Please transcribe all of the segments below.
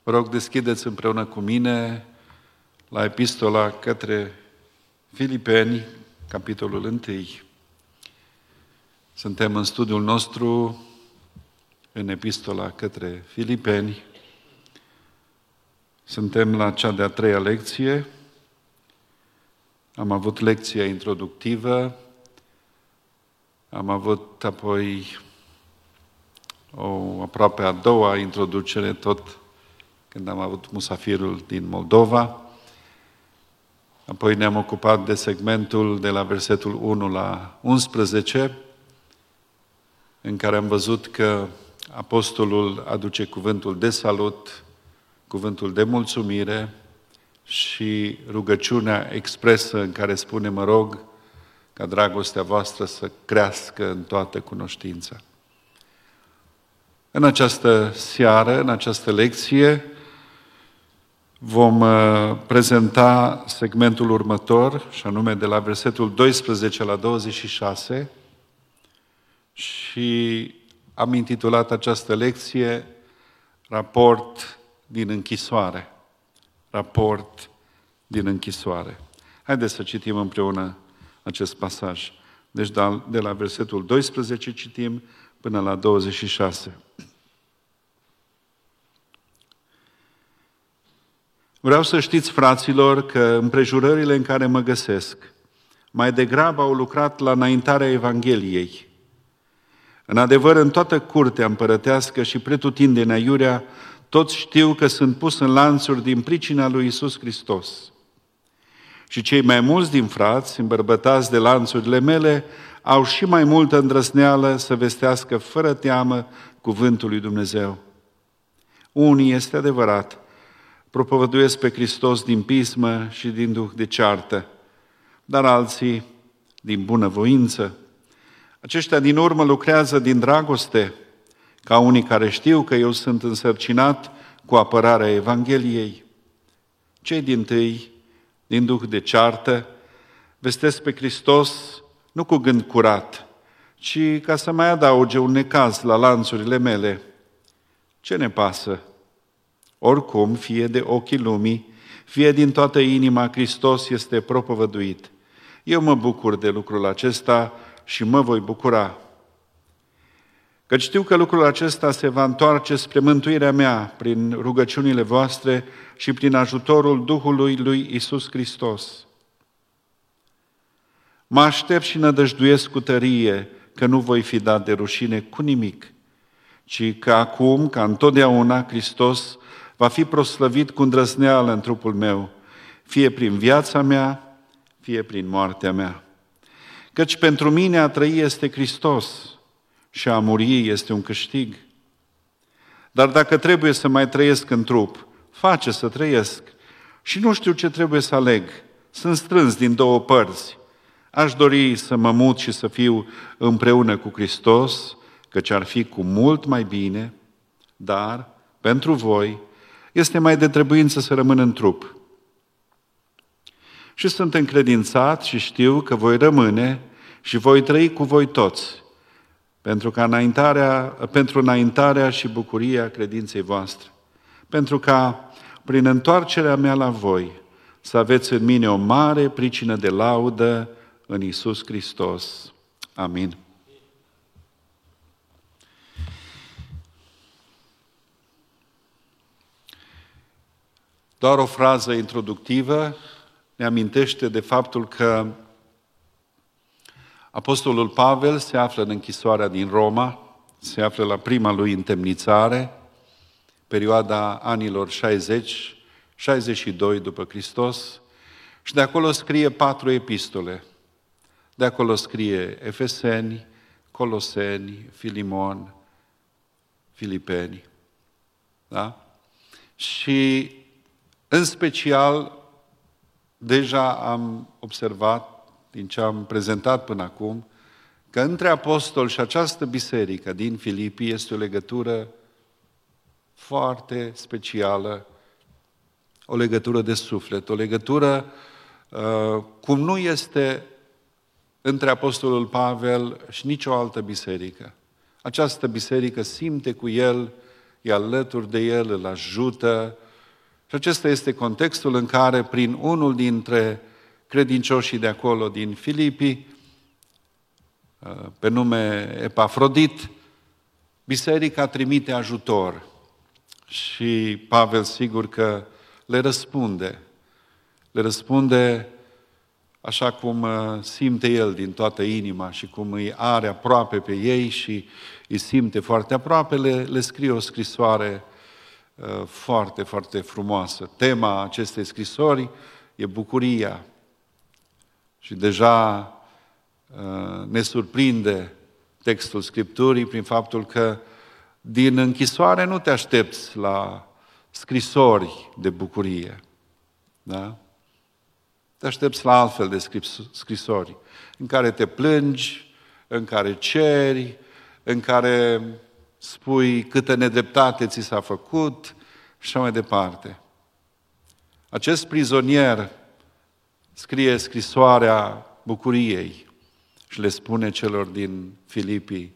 Vă rog, deschideți împreună cu mine la epistola către Filipeni, capitolul 1. Suntem în studiul nostru în epistola către Filipeni. Suntem la cea de-a treia lecție. Am avut lecția introductivă, am avut apoi o aproape a doua introducere, tot când am avut musafirul din Moldova. Apoi ne-am ocupat de segmentul de la versetul 1 la 11, în care am văzut că apostolul aduce cuvântul de salut, cuvântul de mulțumire și rugăciunea expresă în care spune: mă rog ca dragostea voastră să crească în toată cunoștința. În această seară, în această lecție, vom prezenta segmentul următor, și anume de la versetul 12 la 26, și am intitulat această lecție Raport din închisoare. Raport din închisoare. Haideți să citim împreună acest pasaj. Deci de la versetul 12 citim până la 26. Vreau să știți, fraților, că împrejurările în care mă găsesc mai degrabă au lucrat la înaintarea Evangheliei. În adevăr, în toată curtea împărătească și pretutindeni aiurea, toți știu că sunt pus în lanțuri din pricina lui Iisus Hristos. Și cei mai mulți din frați, îmbărbătați de lanțurile mele, au și mai multă îndrăzneală să vestească fără teamă cuvântul lui Dumnezeu. Unii, este adevărat, propovăduiesc pe Hristos din pismă și din duh de ceartă, dar alții din bunăvoință. Aceștia din urmă lucrează din dragoste, ca unii care știu că eu sunt însărcinat cu apărarea Evangheliei. Cei dintâi, din duh de ceartă, vestesc pe Hristos nu cu gând curat, ci ca să mai adauge un necaz la lanțurile mele. Ce ne pasă? Oricum, fie de ochii lumii, fie din toată inima, Hristos este propovăduit. Eu mă bucur de lucrul acesta și mă voi bucura. Căci știu că lucrul acesta se va întoarce spre mântuirea mea prin rugăciunile voastre și prin ajutorul Duhului lui Iisus Hristos. Mă aștept și nădăjduiesc cu tărie că nu voi fi dat de rușine cu nimic, ci că acum, ca întotdeauna, Hristos va fi proslăvit cu îndrăzneală în trupul meu, fie prin viața mea, fie prin moartea mea. Căci pentru mine a trăi este Hristos și a muri este un câștig. Dar dacă trebuie să mai trăiesc în trup, face să trăiesc. Și nu știu ce trebuie să aleg. Sunt strâns din două părți. Aș dori să mă mut și să fiu împreună cu Hristos, căci ar fi cu mult mai bine, dar pentru voi este mai de trebuință să rămân în trup. Și sunt încredințat și știu că voi rămâne și voi trăi cu voi toți, pentru înaintarea și bucuria credinței voastre, pentru ca, prin întoarcerea mea la voi, să aveți în mine o mare pricină de laudă în Iisus Hristos. Amin. Doar o frază introductivă ne amintește de faptul că apostolul Pavel se află în închisoarea din Roma, se află la prima lui întemnițare, perioada anilor 60-62 după Hristos, și de acolo scrie 4 epistole. De acolo scrie Efeseni, Coloseni, Filimon, Filipeni. Da? Și în special, deja am observat, din ce am prezentat până acum, că între apostol și această biserică din Filipii este o legătură foarte specială, o legătură de suflet, o legătură cum nu este între apostolul Pavel și nicio altă biserică. Această biserică simte cu el e alături de el, îl ajută. Și acesta este contextul în care, prin unul dintre credincioșii de acolo, din Filipii, pe nume Epafrodit, biserica trimite ajutor. Și Pavel, sigur că le răspunde. Le răspunde așa cum simte el din toată inima și cum îi are aproape pe ei și îi simte foarte aproape, le scrie o scrisoare foarte, foarte frumoasă. Tema acestei scrisori e bucuria. Și deja ne surprinde textul Scripturii prin faptul că din închisoare nu te aștepți la scrisori de bucurie. Da? Te aștepți la altfel de scrisori, în care te plângi, în care ceri, în care spui câtă nedreptate ți s-a făcut și așa mai departe. Acest prizonier scrie scrisoarea bucuriei și le spune celor din Filipii,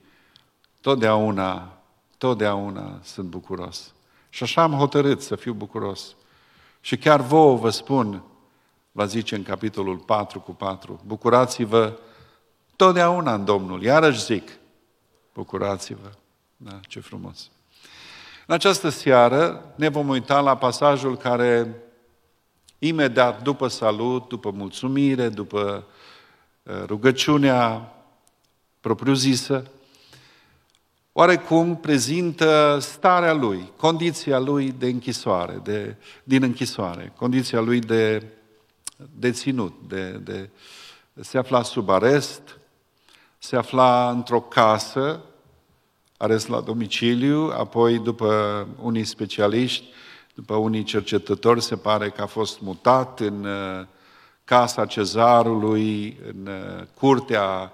totdeauna sunt bucuros. Și așa am hotărât să fiu bucuros. Și chiar vouă vă spun, va zice în capitolul 4:4, bucurați-vă totdeauna în Domnul. Iarăși zic, bucurați-vă. Da, ce frumos. În această seară ne vom uita la pasajul care, imediat după salut, după mulțumire, după rugăciunea propriu-zisă, oarecum prezintă starea lui, condiția lui de închisoare, din închisoare, condiția lui de deținut, se afla sub arest, se afla într-o casă, arest la domiciliu, apoi după unii specialiști, după unii cercetători, se pare că a fost mutat în casa cezarului, în curtea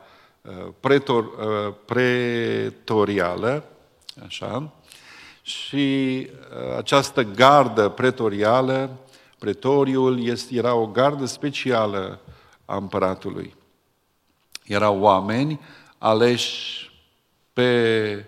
pretorială, așa, și această gardă pretorială, pretoriul, era o gardă specială a împăratului. Erau oameni aleși pe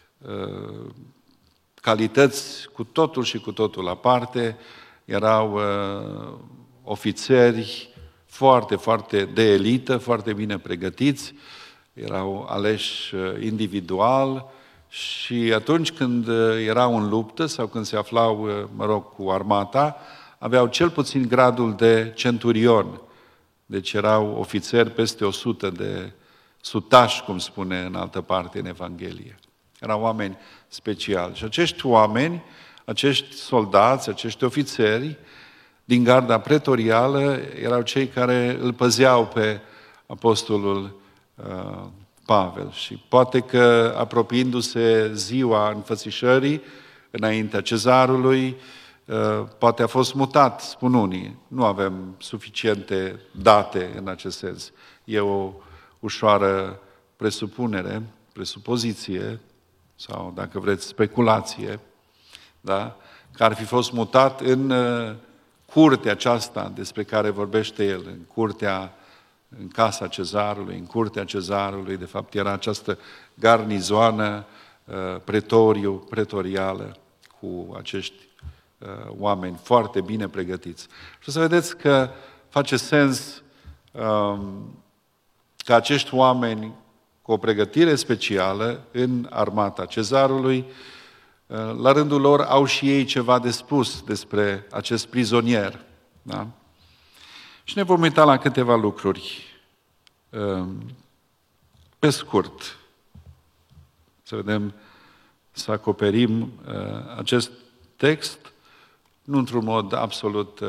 calități cu totul și cu totul aparte, erau ofițeri foarte, foarte de elită, foarte bine pregătiți, erau aleși individual și atunci când erau în luptă sau când se aflau, cu armata, aveau cel puțin gradul de centurion. Deci erau ofițeri peste 100 de sutași, cum spune în altă parte în Evanghelie. Erau oameni speciali. Și acești oameni, acești soldați, acești ofițeri din garda pretorială erau cei care îl păzeau pe apostolul Pavel. Și poate că, apropiindu-se ziua înfățișării înaintea cezarului, poate a fost mutat, spun unii. Nu avem suficiente date în acest sens. E o ușoară presupunere, presupoziție, sau, dacă vreți, speculație, da? Că ar fi fost mutat în curtea aceasta despre care vorbește el, în casa cezarului, în curtea cezarului, de fapt era această garnizoană pretorială cu acești oameni foarte bine pregătiți. Și o să vedeți că face sens că acești oameni cu o pregătire specială în armata cezarului, la rândul lor au și ei ceva de spus despre acest prizonier. Da? Și ne vom uita la câteva lucruri. Pe scurt, să vedem, să acoperim acest text, nu într-un mod absolut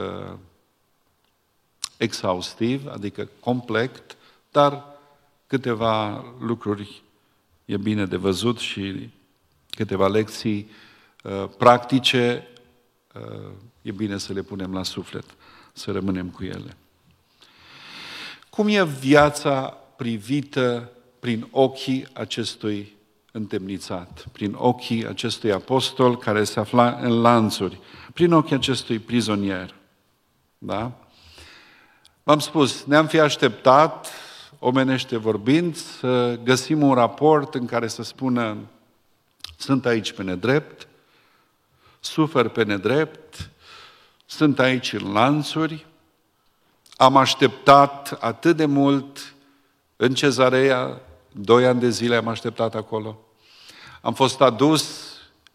exhaustiv, adică complet, dar câteva lucruri e bine de văzut și câteva lecții practice e bine să le punem la suflet, să rămânem cu ele. Cum e viața privită prin ochii acestui întemnițat, prin ochii acestui apostol care se afla în lanțuri, prin ochii acestui prizonier? Da? V-am spus, ne-am fi așteptat, omenește vorbind, să găsim un raport în care să spună sunt aici pe nedrept, sufer pe nedrept, sunt aici în lanțuri, am așteptat atât de mult în Cezarea, 2 ani de zile am așteptat acolo. Am fost adus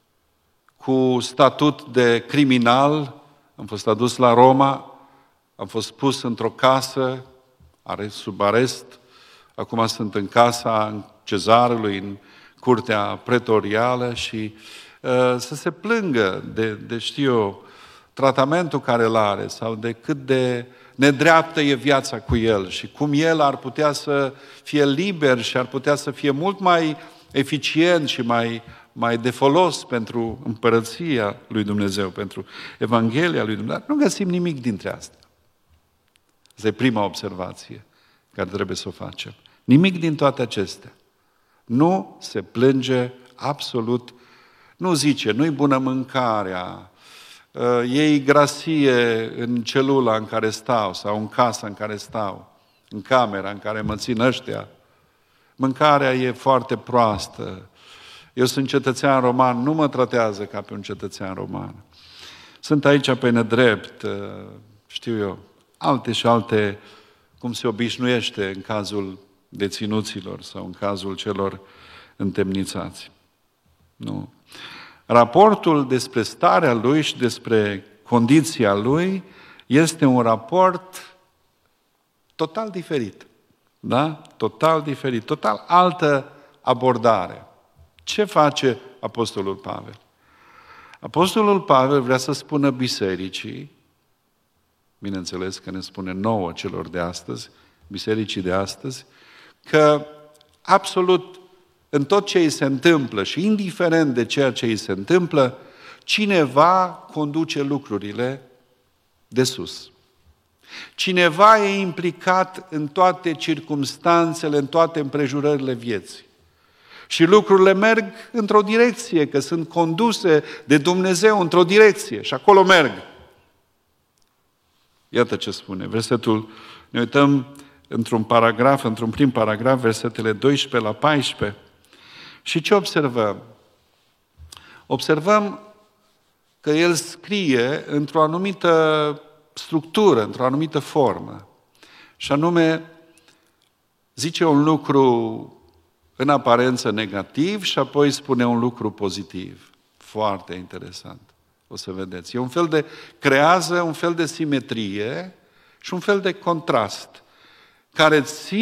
cu statut de criminal, am fost adus la Roma, am fost pus într-o casă, sub arest, acum sunt în casa Cezarului, în curtea pretorială și să se plângă de știu eu, tratamentul care îl are sau de cât de nedreaptă e viața cu el și cum el ar putea să fie liber și ar putea să fie mult mai eficient și mai de folos pentru împărăția lui Dumnezeu, pentru Evanghelia lui Dumnezeu. Nu găsim nimic dintre astea. Asta e prima observație care trebuie să o facem. Nimic din toate acestea. Nu se plânge absolut, nu zice, nu-i bună mâncarea, e igrasie în celula în care stau sau în casa în care stau, în camera în care mă țin ăștia. Mâncarea e foarte proastă. Eu sunt cetățean roman, nu mă tratează ca pe un cetățean roman. Sunt aici pe nedrept, știu eu, alte și alte, cum se obișnuiește în cazul deținuților sau în cazul celor întemnițați. Nu. Raportul despre starea lui și despre condiția lui este un raport total diferit. Da? Total diferit, total altă abordare. Ce face Apostolul Pavel? Apostolul Pavel vrea să spună bisericii, bineînțeles că ne spune nouă celor de astăzi, bisericii de astăzi, că absolut în tot ce îi se întâmplă și indiferent de ceea ce îi se întâmplă, cineva conduce lucrurile de sus. Cineva e implicat în toate circumstanțele, în toate împrejurările vieții. Și lucrurile merg într-o direcție, că sunt conduse de Dumnezeu într-o direcție și acolo merg. Iată ce spune versetul, ne uităm într-un prim paragraf, versetele 12 la 14. Și ce observăm? Observăm că el scrie într-o anumită structură, într-o anumită formă. Și anume, zice un lucru în aparență negativ și apoi spune un lucru pozitiv. Foarte interesant. O să vedeți. Creează un fel de simetrie și un fel de contrast care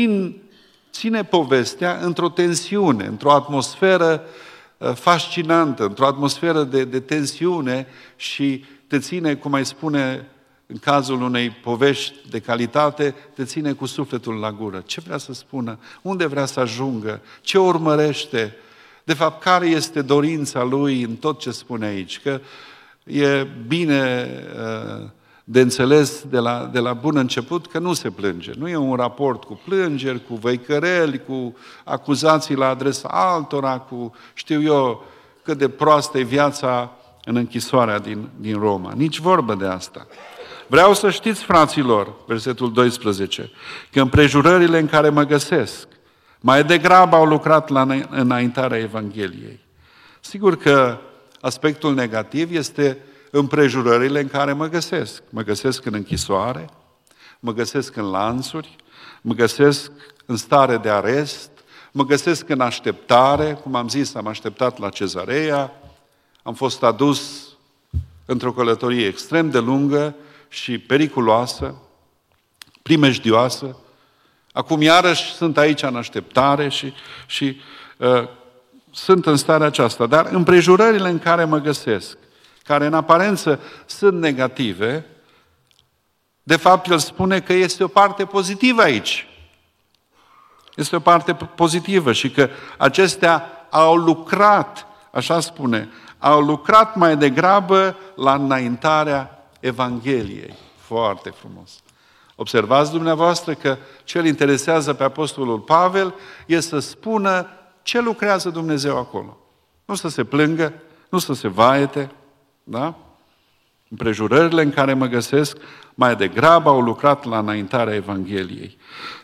ține povestea într-o tensiune, într-o atmosferă fascinantă, într-o atmosferă de tensiune și te ține, cum mai spune în cazul unei povești de calitate, te ține cu sufletul la gură. Ce vrea să spună? Unde vrea să ajungă? Ce urmărește? De fapt, care este dorința lui în tot ce spune aici? Că e bine de înțeles de la bun început că nu se plânge. Nu e un raport cu plângeri, cu văicăreli, cu acuzații la adresa altora, cu știu eu cât de proastă e viața în închisoarea din Roma. Nici vorbă de asta. Vreau să știți, fraților, versetul 12, că împrejurările în care mă găsesc mai degrabă au lucrat la înaintarea Evangheliei. Sigur că aspectul negativ este împrejurările în care mă găsesc. Mă găsesc în închisoare, mă găsesc în lanțuri, mă găsesc în stare de arest, mă găsesc în așteptare, cum am zis, am așteptat la Cezarea, am fost adus într-o călătorie extrem de lungă și periculoasă, primejdioasă. Acum iarăși sunt aici în așteptare și sunt în starea aceasta. Dar împrejurările în care mă găsesc, care în aparență sunt negative, de fapt el spune că este o parte pozitivă aici. Este o parte pozitivă și că acestea au lucrat, așa spune, au lucrat mai degrabă la înaintarea Evangheliei. Foarte frumos. Observați dumneavoastră că ce îl interesează pe Apostolul Pavel e să spună ce lucrează Dumnezeu acolo. Nu să se plângă, nu să se vaete, da? Împrejurările în care mă găsesc mai degrabă au lucrat la înaintarea Evangheliei.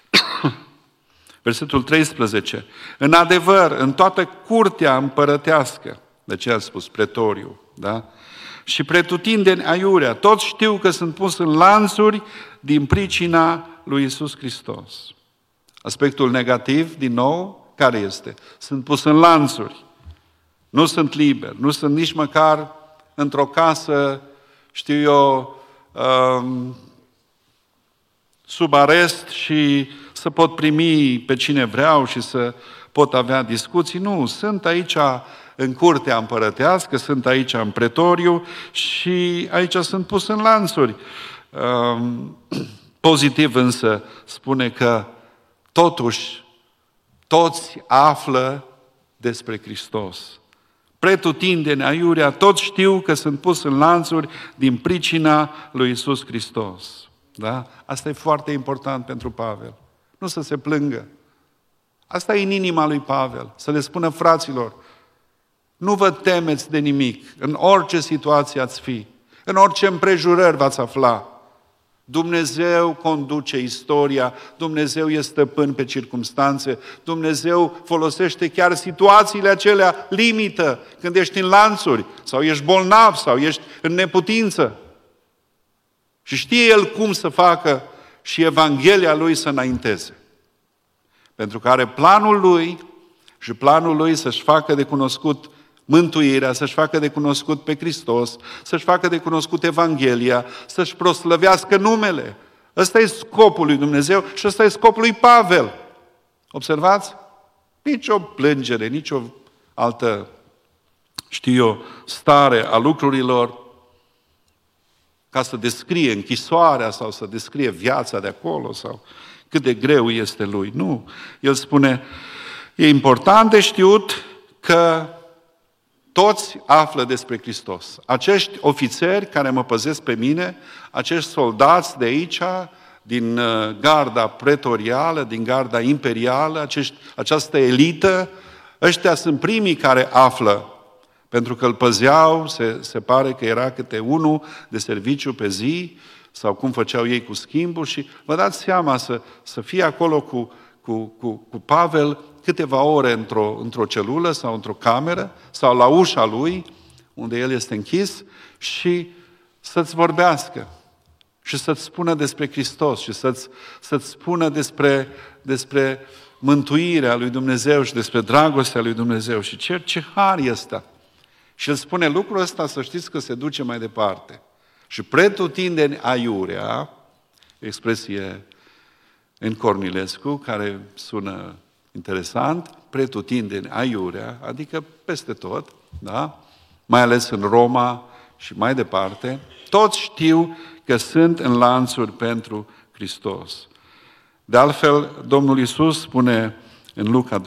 Versetul 13. În adevăr, în toată curtea împărătească, de ce a spus pretoriu, da? și pretutindeni aiurea. Toți știu că sunt pus în lanțuri din pricina lui Iisus Hristos. Aspectul negativ, din nou, care este? Sunt pus în lanțuri. Nu sunt liber, nu sunt nici măcar într-o casă, știu eu, sub arest și să pot primi pe cine vreau și să pot avea discuții. Nu, sunt aici în curtea împărătească, sunt aici în pretoriu și aici sunt pus în lanțuri. Pozitiv însă spune că totuși toți află despre Hristos. Pretutindeni aiurea, toți știu că sunt pus în lanțuri din pricina lui Iisus Hristos. Da? Asta e foarte important pentru Pavel. Nu să se plângă. Asta e în inima lui Pavel. Să le spună fraților, nu vă temeți de nimic, în orice situație ați fi, în orice împrejurări v-ați afla. Dumnezeu conduce istoria, Dumnezeu este stăpân pe circumstanțe, Dumnezeu folosește chiar situațiile acelea limită, când ești în lanțuri, sau ești bolnav, sau ești în neputință. Și știe El cum să facă și Evanghelia Lui să înainteze. Pentru că are planul Lui și planul Lui să-și facă de cunoscut mântuirea, să-și facă de cunoscut pe Hristos, să-și facă de cunoscut Evanghelia, să-și proslăvească numele. Ăsta e scopul lui Dumnezeu și ăsta e scopul lui Pavel. Observați? Nici o plângere, nici o altă, stare a lucrurilor ca să descrie închisoarea sau să descrie viața de acolo sau cât de greu este lui. Nu. El spune, e important de știut că toți află despre Hristos. Acești ofițeri care mă păzesc pe mine, acești soldați de aici, din garda pretorială, din garda imperială, această elită, ăștia sunt primii care află, pentru că îl păzeau, se pare că era câte unul de serviciu pe zi, sau cum făceau ei cu schimbul și vă dați seama să fie acolo cu Pavel câteva ore într-o celulă sau într-o cameră sau la ușa lui, unde el este închis, și să-ți vorbească și să-ți spună despre Hristos și să-ți spună despre mântuirea lui Dumnezeu și despre dragostea lui Dumnezeu. Și ce har e ăsta! Și el spune lucrul ăsta, să știți că se duce mai departe. Și pretutindeni aiurea, expresie în Cornilescu, care sună interesant, pretutindeni aiurea, adică peste tot, da? Mai ales în Roma și mai departe, toți știu că sunt în lanțuri pentru Hristos. De altfel, Domnul Iisus spune în Luca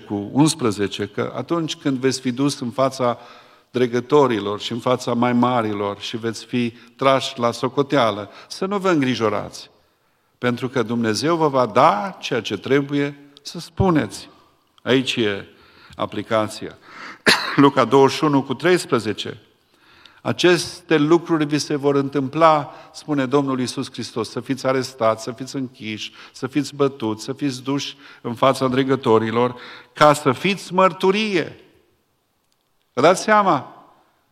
12:11 că atunci când veți fi dus în fața dregătorilor și în fața mai marilor și veți fi trași la socoteală, să nu vă îngrijorați, pentru că Dumnezeu vă va da ceea ce trebuie să spuneți. Aici e aplicația. Luca 21:13. Aceste lucruri vi se vor întâmpla, spune Domnul Iisus Hristos, să fiți arestați, să fiți închiși, să fiți bătuți, să fiți duși în fața dregătorilor, ca să fiți mărturie. Vă dați seama?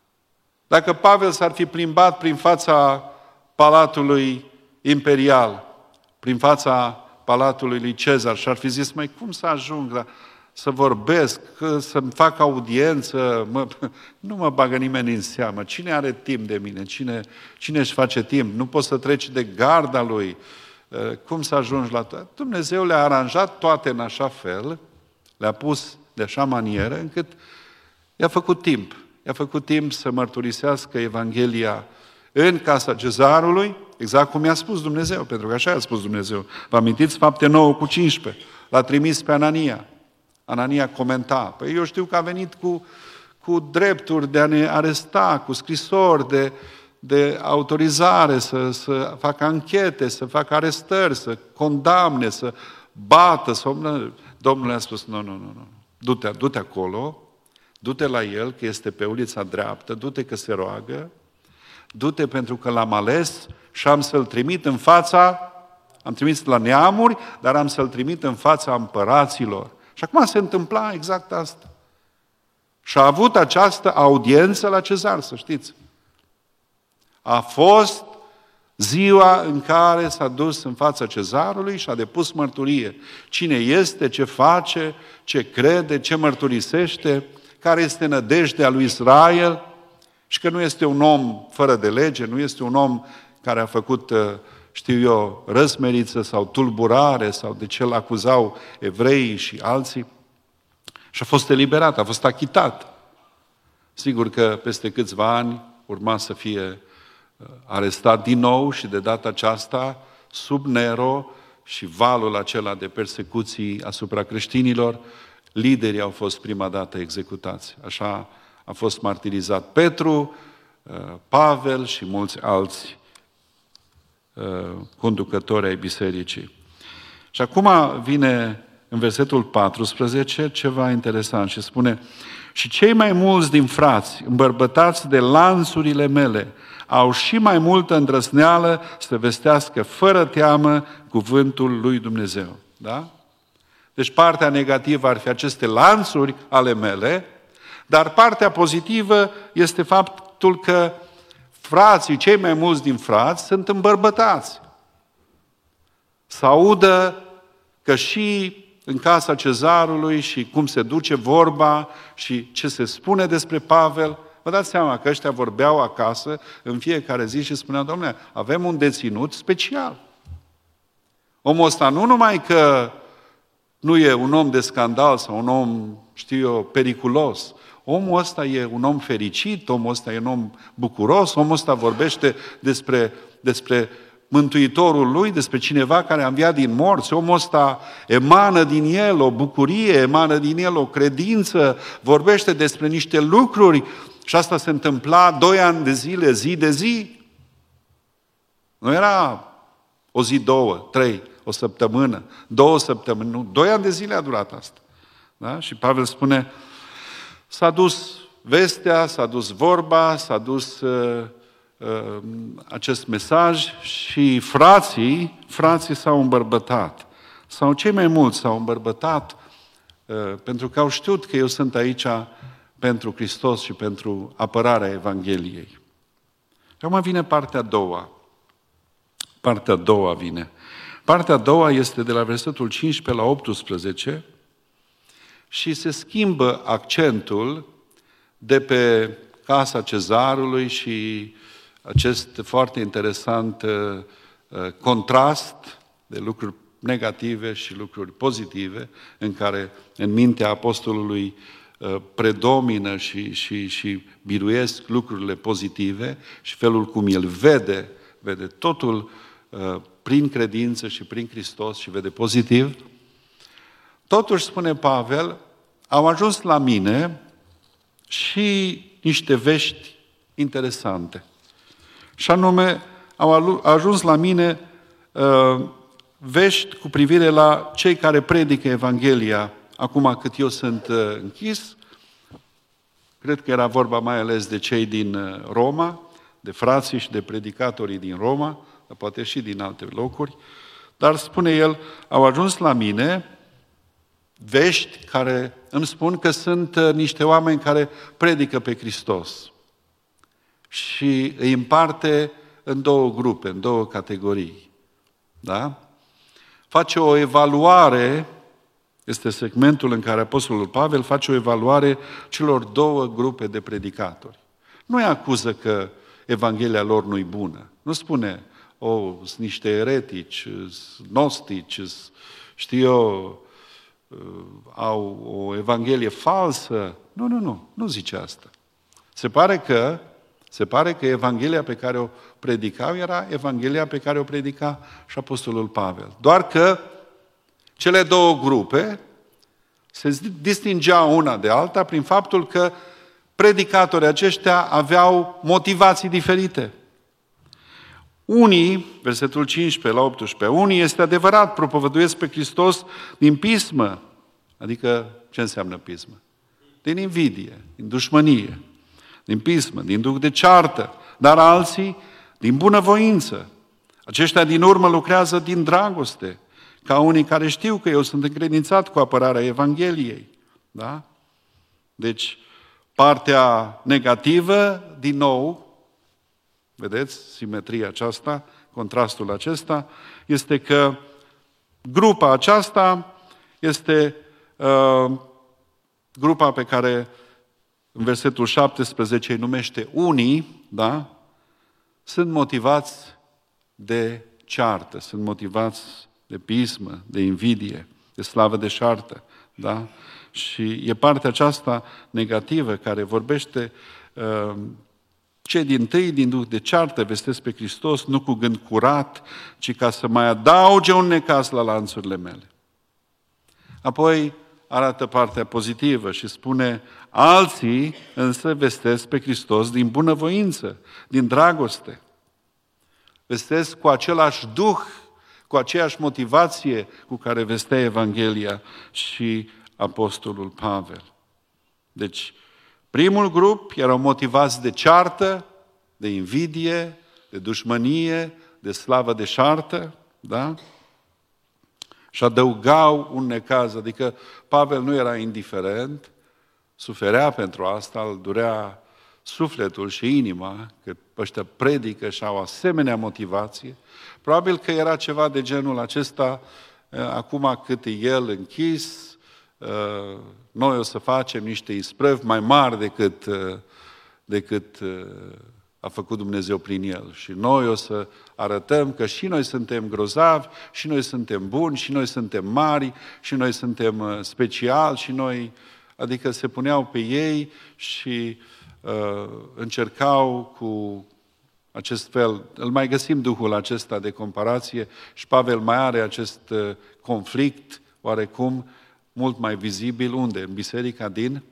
Dacă Pavel s-ar fi plimbat prin fața palatului imperial, prin fața palatului lui Cezar și ar fi zis, mai cum să ajung să vorbesc, să-mi fac audiență, nu mă bagă nimeni în seamă. Cine are timp de mine? Cine își face timp? Nu poți să treci de garda lui. Cum să ajungi la toate? Dumnezeu le-a aranjat toate în așa fel, le-a pus de așa manieră, încât i-a făcut timp. I-a făcut timp să mărturisească Evanghelia în casa cezarului, exact cum i-a spus Dumnezeu, pentru că așa i-a spus Dumnezeu. Vă amintiți Fapte 9:15? L-a trimis pe Anania. Anania comenta, păi eu știu că a venit cu drepturi de a ne aresta, cu scrisori de autorizare, să facă anchete, să facă arestări, să condamne, să bată. Domnul a spus, nu. Du-te acolo, du-te la el, că este pe ulița dreaptă, du-te că se roagă, du-te pentru că l-am ales și am să-l trimit în fața, am trimis la neamuri, dar am să-l trimit în fața împăraților. Și acum se întâmpla exact asta. Și a avut această audiență la Cezar, să știți. A fost ziua în care s-a dus în fața cezarului și a depus mărturie. Cine este, ce face, ce crede, ce mărturisește, care este nădejdea lui Israel și că nu este un om fără de lege, nu este un om care a făcut, știu eu, răsmeriță sau tulburare sau de ce l-acuzau evreii și alții. Și a fost eliberat, a fost achitat. Sigur că peste câțiva ani urma să fie arestat din nou și de data aceasta sub Nero și valul acela de persecuții asupra creștinilor, liderii au fost prima dată executați. Așa a fost martirizat Petru, Pavel și mulți alți conducători ai bisericii. Și acum vine în versetul 14 ceva interesant și spune: și cei mai mulți din frați, îmbărbătați de lanțurile mele, au și mai multă îndrăzneală să vestească fără teamă cuvântul lui Dumnezeu. Da? Deci partea negativă ar fi aceste lanțuri ale mele, dar partea pozitivă este faptul că frații, cei mai mulți din frați, sunt îmbărbătați. Să audă că și în casa cezarului și cum se duce vorba și ce se spune despre Pavel. Vă dați seama că ăștia vorbeau acasă în fiecare zi și spuneau: Doamne, avem un deținut special. Omul ăsta nu numai că nu e un om de scandal sau un om, știu eu, periculos. Omul ăsta e un om fericit, omul ăsta e un om bucuros, omul ăsta vorbește despre Mântuitorul lui, despre cineva care a înviat din morți. Omul ăsta emană din el o bucurie, emană din el o credință, vorbește despre niște lucruri și asta se întâmpla 2 ani de zile, zi de zi. Nu era o zi, 2, 3, o săptămână, 2 săptămâni, nu, 2 ani de zile a durat asta. Da? Și Pavel spune: s-a dus vestea, s-a dus vorba, s-a dus acest mesaj și frații s-au îmbărbătat. Sau cei mai mulți s-au îmbărbătat pentru că au știut că eu sunt aici pentru Hristos și pentru apărarea Evangheliei. Acum vine partea a doua. Partea a doua vine. Partea a doua este de la versetul 15 la 18 și se schimbă accentul de pe casa cezarului și acest foarte interesant contrast de lucruri negative și lucruri pozitive, în care în mintea apostolului predomină și biruiesc lucrurile pozitive și felul cum el vede totul prin credință și prin Hristos și vede pozitiv. Totuși, spune Pavel, au ajuns la mine și niște vești interesante. Și anume, au ajuns la mine vești cu privire la cei care predică Evanghelia acum cât eu sunt închis. Cred că era vorba mai ales de cei din Roma, de frații și de predicatorii din Roma, dar poate și din alte locuri. Dar, spune el, au ajuns la mine vești care îmi spun că sunt niște oameni care predică pe Hristos. Și îi împarte în 2 grupe, în 2 categorii. Da? Face o evaluare, este segmentul în care Apostolul Pavel face o evaluare celor 2 grupe de predicatori. Nu îi acuză că Evanghelia lor nu-i bună. Nu spune: sunt niște eretici, gnostici, știu eu, au o Evanghelie falsă. Nu zice asta. Se pare că Evanghelia pe care o predicau era Evanghelia pe care o predica și Apostolul Pavel. Doar că cele 2 grupe se distingeau una de alta prin faptul că predicatorii aceștia aveau motivații diferite. Unii, versetul 15 la 18, unii, este adevărat, propovăduiesc pe Hristos din pismă. Adică, ce înseamnă pismă? Din invidie, din dușmănie, din pismă, din duh de ceartă, dar alții din bunăvoință. Aceștia din urmă lucrează din dragoste, ca unii care știu că eu sunt încredințat cu apărarea Evangheliei. Da? Deci, partea negativă, din nou, vedeți, simetria aceasta, contrastul acesta, este că grupa aceasta este grupa pe care în versetul 17 îi numește unii, da? Sunt motivați de ceartă, sunt motivați de pismă, de invidie, de slavă deșartă, da? Și e partea aceasta negativă care vorbește cei dintâi din duh de ceartă vestesc pe Hristos, nu cu gând curat, ci ca să mai adauge un necaz la lanțurile mele. Apoi arată partea pozitivă și spune, alții însă vestesc pe Hristos din bunăvoință, din dragoste. Vestesc cu același duh, cu aceeași motivație cu care vestea Evanghelia și Apostolul Pavel. Deci, primul grup erau motivați de ceartă, de invidie, de dușmănie, de slavă deșartă, da? Și adăugau un necaz, adică Pavel nu era indiferent, suferea pentru asta, îl durea sufletul și inima, că ăștia predică și au asemenea motivație. Probabil că era ceva de genul acesta, acum cât e el închis, noi o să facem niște isprăvi mai mari decât a făcut Dumnezeu prin el. Și noi o să arătăm că și noi suntem grozavi, și noi suntem buni, și noi suntem mari, și noi suntem speciali, și noi, adică se puneau pe ei și încercau cu acest fel, îl mai găsim duhul acesta de comparație și Pavel mai are acest conflict, oarecum, mult mai vizibil, unde? În biserica din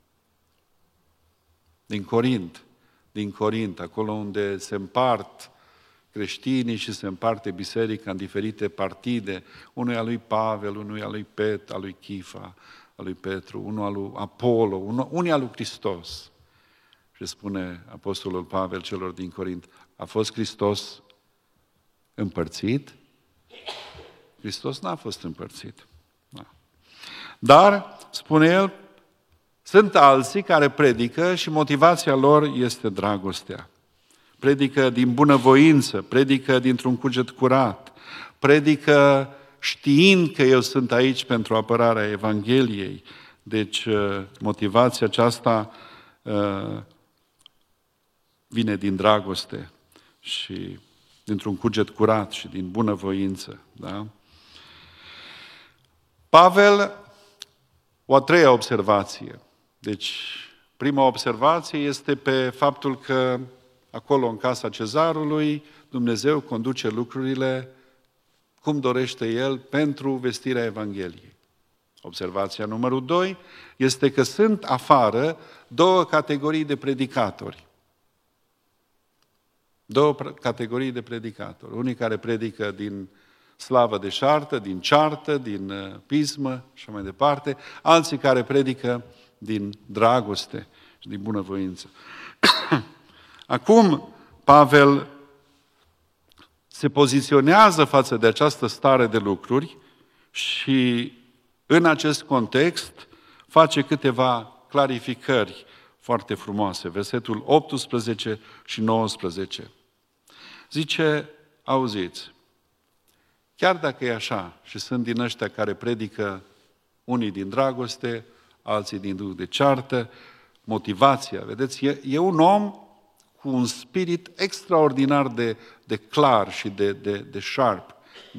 Corint. Din Corint, acolo unde se împart creștinii și se împarte biserica în diferite partide, unul al lui Pavel, unul al lui Pet, al lui Chifa, al lui Petru, unul al lui Apollo, unul al lui Hristos. Și spune Apostolul Pavel celor din Corint, a fost Hristos împărțit? Hristos n-a fost împărțit. Da. Dar, spune el, sunt alții care predică și motivația lor este dragostea. Predică din bunăvoință, predică dintr-un cuget curat, predică știind că eu sunt aici pentru apărarea Evangheliei. Deci, motivația aceasta vine din dragoste și dintr-un cuget curat și din bunăvoință. Da? Pavel, o a treia observație. Deci, prima observație este pe faptul că acolo, în casa cezarului, Dumnezeu conduce lucrurile cum dorește El pentru vestirea Evangheliei. Observația numărul 2 este că sunt afară două categorii de predicatori. Două categorii de predicatori. Unii care predică din slavă deșartă, din ceartă, din pismă și mai departe, alții care predică din dragoste și din bunăvoință. Acum, Pavel se poziționează față de această stare de lucruri și în acest context face câteva clarificări foarte frumoase. Versetul 18 și 19. Zice, auziți, chiar dacă e așa și sunt din ăștia care predică unii din dragoste, alții din duh de ceartă, motivația, vedeți, e un om cu un spirit extraordinar de clar și de sharp,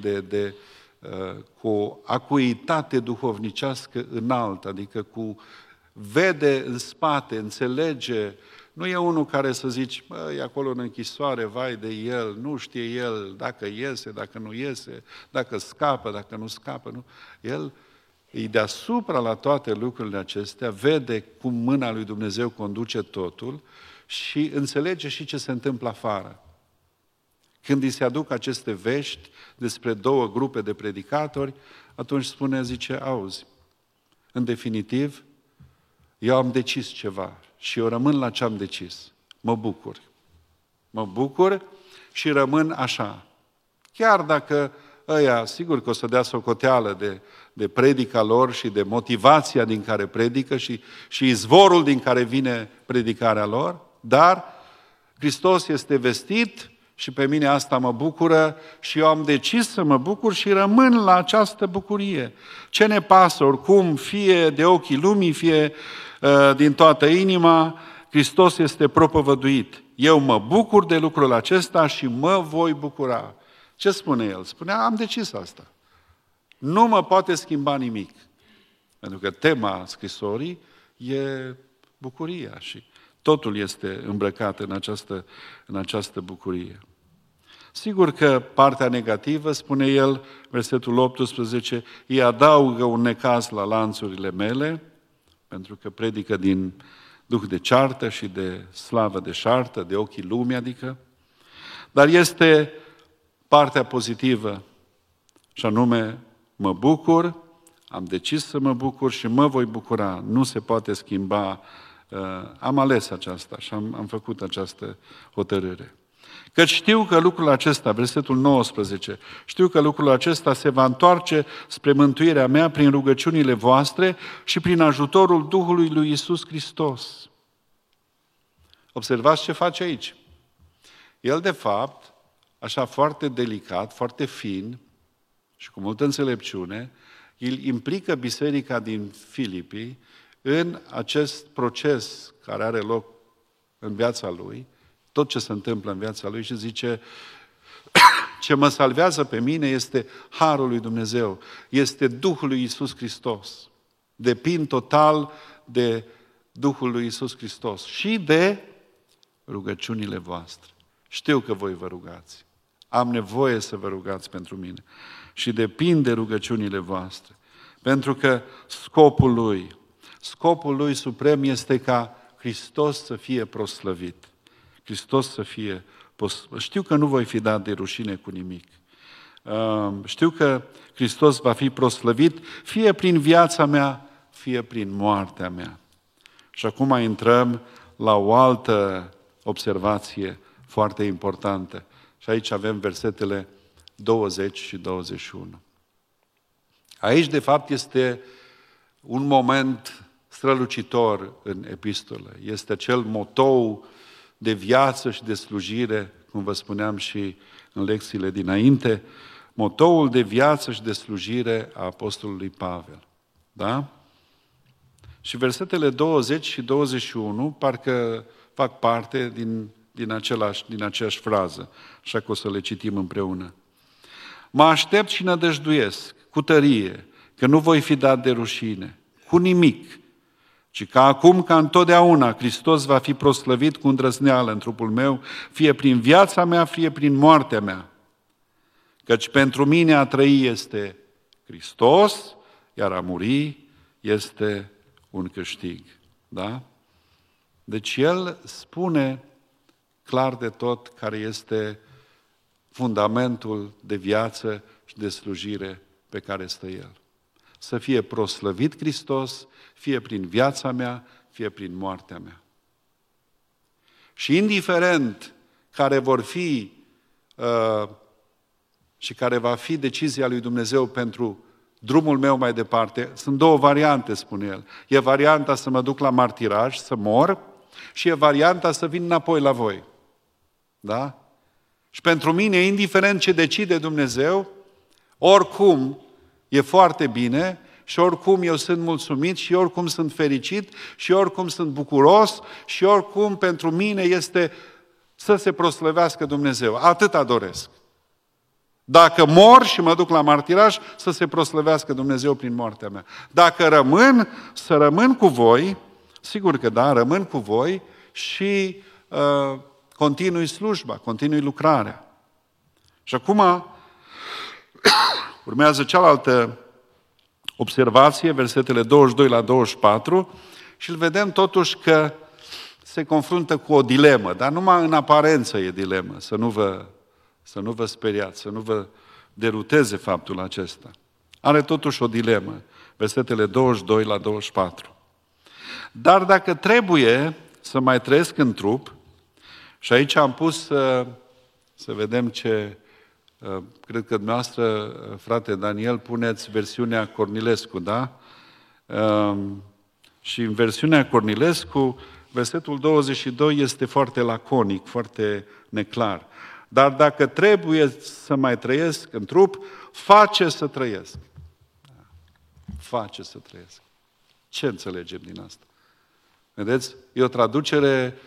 cu o acuitate duhovnicească înaltă, adică vede în spate, înțelege. Nu e unul care să zici, e acolo în închisoare, vai de el, nu știe el dacă iese, dacă nu iese, dacă scapă, dacă nu scapă. Nu. El e deasupra la toate lucrurile acestea, vede cum mâna lui Dumnezeu conduce totul și înțelege și ce se întâmplă afară. Când îi se aduc aceste vești despre două grupe de predicatori, atunci zice, auzi, în definitiv, eu am decis ceva și eu rămân la ce am decis. Mă bucur. Mă bucur și rămân așa. Chiar dacă ăia, sigur că o să dea socoteală de predica lor și de motivația din care predică și izvorul din care vine predicarea lor, dar Hristos este vestit și pe mine asta mă bucură și eu am decis să mă bucur și rămân la această bucurie. Ce ne pasă oricum, fie de ochii lumii, fie din toată inima, Hristos este propovăduit. Eu mă bucur de lucrul acesta și mă voi bucura. Ce spune el? Spunea, am decis asta. Nu mă poate schimba nimic. Pentru că tema scrisorii e bucuria și totul este îmbrăcat în această bucurie. Sigur că partea negativă, spune el, versetul 18, îi adaugă un necaz la lanțurile mele, pentru că predică din duh de ceartă și de slavă deșartă, de ochii lumii, adică. Dar este partea pozitivă, și anume, mă bucur, am decis să mă bucur și mă voi bucura. Nu se poate schimba. Am ales aceasta și am făcut această hotărâre. Căci știu că lucrul acesta, versetul 19, știu că lucrul acesta se va întoarce spre mântuirea mea prin rugăciunile voastre și prin ajutorul Duhului lui Iisus Hristos. Observați ce face aici. El, de fapt, așa foarte delicat, foarte fin și cu multă înțelepciune, îl implică biserica din Filipii în acest proces care are loc în viața lui, tot ce se întâmplă în viața lui și zice, ce mă salvează pe mine este harul lui Dumnezeu, este Duhul lui Iisus Hristos. Depind total de Duhul lui Iisus Hristos și de rugăciunile voastre. Știu că voi vă rugați. Am nevoie să vă rugați pentru mine. Și depind de rugăciunile voastre. Pentru că scopul lui suprem este ca Hristos să fie proslăvit. Hristos să fie proslăvit. Știu că nu voi fi dat de rușine cu nimic. Știu că Hristos va fi proslăvit fie prin viața mea, fie prin moartea mea. Și acum intrăm la o altă observație foarte importantă. Și aici avem versetele 20 și 21. Aici, de fapt, este un moment strălucitor în epistolă. Este acel motou de viață și de slujire, cum vă spuneam și în lecțiile dinainte, motoul de viață și de slujire a apostolului Pavel. Da? Și versetele 20 și 21 parcă fac parte din aceeași frază, așa că o să le citim împreună. Mă aștept și nădăjduiesc cu tărie că nu voi fi dat de rușine, cu nimic, ci că acum, ca întotdeauna, Hristos va fi proslăvit cu îndrăzneală în trupul meu, fie prin viața mea, fie prin moartea mea. Căci pentru mine a trăi este Hristos, iar a muri este un câștig. Da? Deci el spune clar de tot care este fundamentul de viață și de slujire pe care stă el. Să fie proslăvit Hristos, fie prin viața mea, fie prin moartea mea. Și indiferent care vor fi și care va fi decizia lui Dumnezeu pentru drumul meu mai departe, sunt două variante, spune el. E varianta să mă duc la martiraj, să mor, și e varianta să vin înapoi la voi. Da? Și pentru mine, indiferent ce decide Dumnezeu, oricum e foarte bine și oricum eu sunt mulțumit și oricum sunt fericit și oricum sunt bucuros și oricum pentru mine este să se proslăvească Dumnezeu. Atâta doresc. Dacă mor și mă duc la martiraj, să se proslăvească Dumnezeu prin moartea mea. Dacă rămân, să rămân cu voi, sigur că da, rămân cu voi și continui slujba, continui lucrarea. Și acum urmează cealaltă observație, versetele 22 la 24, și îl vedem totuși că se confruntă cu o dilemă, dar numai în aparență e dilemă, să nu vă speriați, să nu vă deruteze faptul acesta. Are totuși o dilemă, versetele 22 la 24. Dar dacă trebuie să mai trăiesc în trup, și aici am pus să vedem ce, cred că dumneavoastră, frate Daniel, puneți versiunea Cornilescu, da? Și în versiunea Cornilescu versetul 22 este foarte laconic, foarte neclar. Dar dacă trebuie să mai trăiesc în trup, face să trăiesc. Face să trăiesc. Ce înțelegem din asta? Vedeți? E o traducere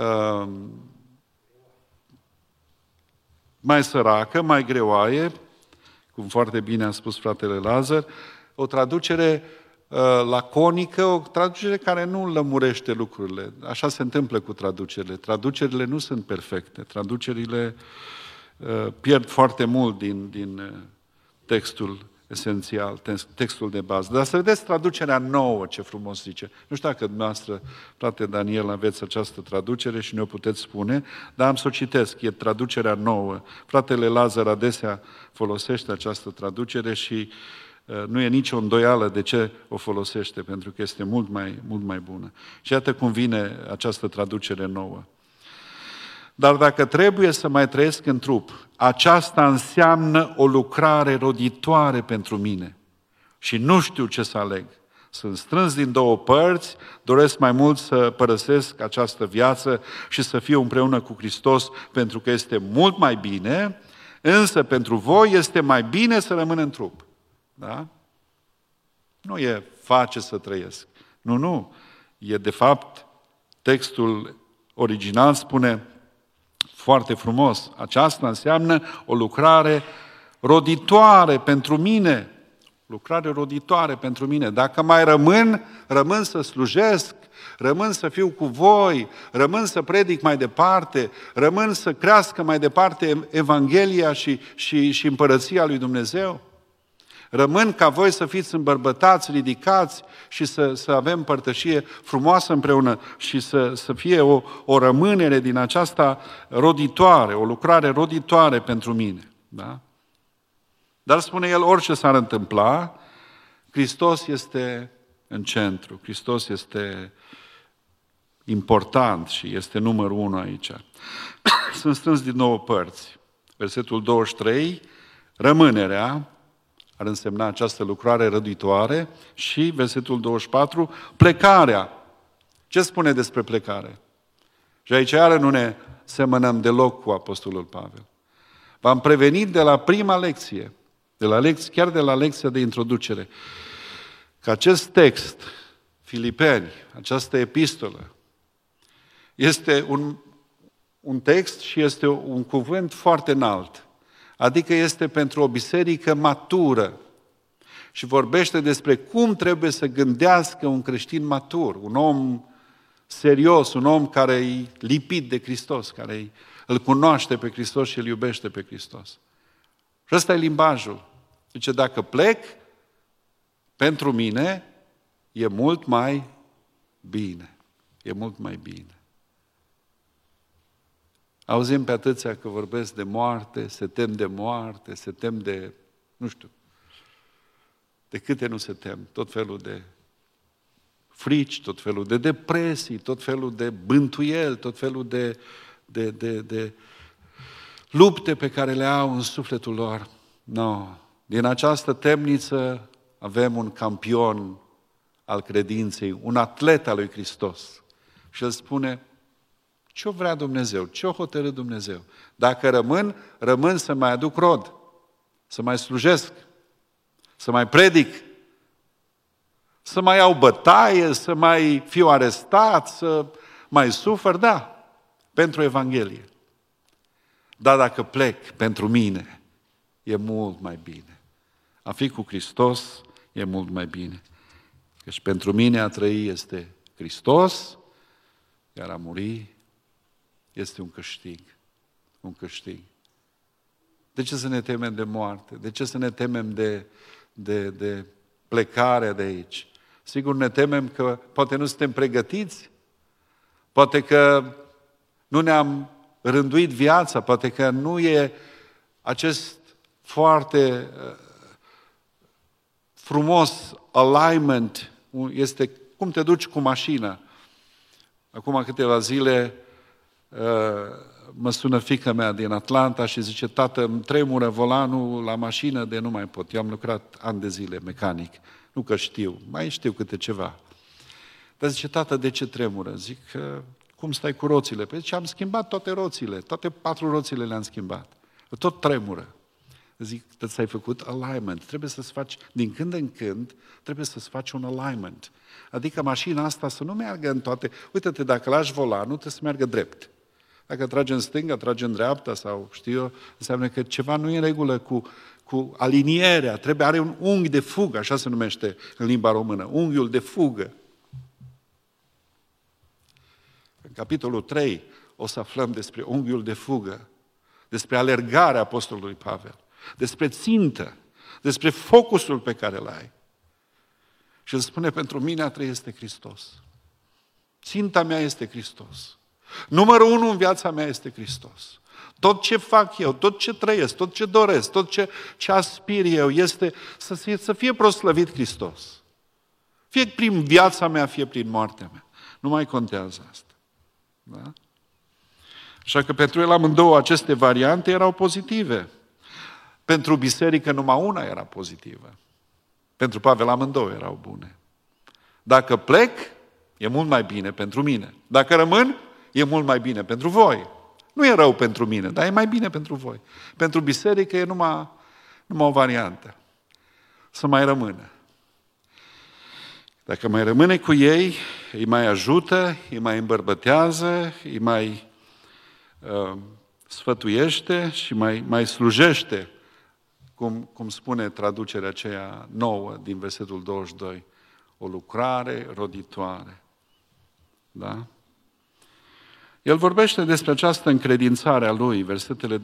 mai săracă, mai greoaie, cum foarte bine a spus fratele Lazar, o traducere laconică, o traducere care nu lămurește lucrurile. Așa se întâmplă cu traducerile. Traducerile nu sunt perfecte. Traducerile pierd foarte mult din textul esențial, textul de bază. Dar să vedeți traducerea nouă, ce frumos zice. Nu știu dacă dumneavoastră, frate Daniel, aveți această traducere și ne-o puteți spune, dar am să o citesc, e traducerea nouă. Fratele Lazar adesea folosește această traducere și nu e nicio îndoială de ce o folosește, pentru că este mult mai bună. Și iată cum vine această traducere nouă. Dar dacă trebuie să mai trăiesc în trup, aceasta înseamnă o lucrare roditoare pentru mine. Și nu știu ce să aleg. Sunt strâns din două părți, doresc mai mult să părăsesc această viață și să fiu împreună cu Hristos, pentru că este mult mai bine, însă pentru voi este mai bine să rămân în trup. Da? Nu e face să trăiesc. Nu. E de fapt, textul original spune foarte frumos, aceasta înseamnă o lucrare roditoare pentru mine. Lucrare roditoare pentru mine. Dacă mai rămân să slujesc, rămân să fiu cu voi, rămân să predic mai departe, rămân să crească mai departe Evanghelia și împărăția lui Dumnezeu. Rămân ca voi să fiți îmbărbătați, ridicați și să avem părtășie frumoasă împreună și să fie o rămânere din aceasta roditoare, o lucrare roditoare pentru mine. Da? Dar spune el, orice s-ar întâmpla, Hristos este în centru, Hristos este important și este numărul 1 aici. Sunt strâns din două părți. Versetul 23, rămânerea, ar însemna această lucrare răduitoare, și versetul 24, plecarea. Ce spune despre plecare? Și aici iară nu ne semănăm deloc cu Apostolul Pavel. V-am prevenit de la prima lecție, chiar de la lecția de introducere, că acest text, Filipeni, această epistolă, este un text și este un cuvânt foarte înalt. Adică este pentru o biserică matură și vorbește despre cum trebuie să gândească un creștin matur, un om serios, un om care e lipit de Hristos, care îl cunoaște pe Hristos și îl iubește pe Hristos. Și ăsta e limbajul. Zice, dacă plec, pentru mine e mult mai bine. E mult mai bine. Auzim pe atâția că vorbesc de moarte, se tem de moarte, se tem de, nu știu, de câte nu se tem, tot felul de frici, tot felul de depresii, tot felul de bântuieli, tot felul de lupte pe care le au în sufletul lor. No. Din această temniță avem un campion al credinței, un atlet al lui Hristos. Și el spune, ce-o vrea Dumnezeu? Ce-o hotărât Dumnezeu? Dacă rămân să mai aduc rod, să mai slujesc, să mai predic, să mai iau bătaie, să mai fiu arestat, să mai sufăr, da, pentru Evanghelie. Dar dacă plec, pentru mine, e mult mai bine. A fi cu Hristos e mult mai bine. Căci pentru mine a trăi este Hristos, iar a muri este un câștig. Un câștig. De ce să ne temem de moarte? De ce să ne temem de plecarea de aici? Sigur ne temem că poate nu suntem pregătiți, poate că nu ne-am rânduit viața, poate că nu e acest foarte frumos alignment, este cum te duci cu mașina. Acum câteva zile mă sună fiica mea din Atlanta și zice, tată, îmi tremură volanul la mașină de nu mai pot. Eu am lucrat ani de zile mecanic. Nu că știu, mai știu câte ceva. Dar zice, tată, de ce tremură? Zic, cum stai cu roțile? Păi zice, am schimbat toate roțile, toate 4 roțile le-am schimbat. Tot tremură. Zic, ți-ai făcut alignment. Trebuie să-ți faci, din când în când, trebuie să-ți faci un alignment. Adică mașina asta să nu meargă în toate... Uite-te, dacă lași volanul, trebuie să meargă drept. Dacă trage în stânga, trage în dreapta sau știu eu, înseamnă că ceva nu e în regulă cu alinierea. Are un unghi de fugă, așa se numește în limba română, unghiul de fugă. În capitolul 3 o să aflăm despre unghiul de fugă, despre alergarea apostolului Pavel, despre țintă, despre focusul pe care îl ai. Și îl spune, pentru mine a trăi este Hristos. Ținta mea este Hristos. Numărul 1 în viața mea este Hristos. Tot ce fac eu, tot ce trăiesc, tot ce doresc, tot ce aspir eu este să fie proslăvit Hristos. Fie prin viața mea, fie prin moartea mea. Nu mai contează asta. Da? Așa că pentru el amândouă aceste variante erau pozitive. Pentru biserică numai una era pozitivă. Pentru Pavel amândouă erau bune. Dacă plec, e mult mai bine pentru mine. Dacă rămân, e mult mai bine pentru voi. Nu e rău pentru mine, dar e mai bine pentru voi. Pentru biserică e numai o variantă. Să mai rămână. Dacă mai rămâne cu ei, îi mai ajută, îi mai îmbărbătează, îi mai sfătuiește și mai slujește, cum spune traducerea aceea nouă din versetul 22, o lucrare roditoare. Da? El vorbește despre această încredințare a lui, versetele 25-26.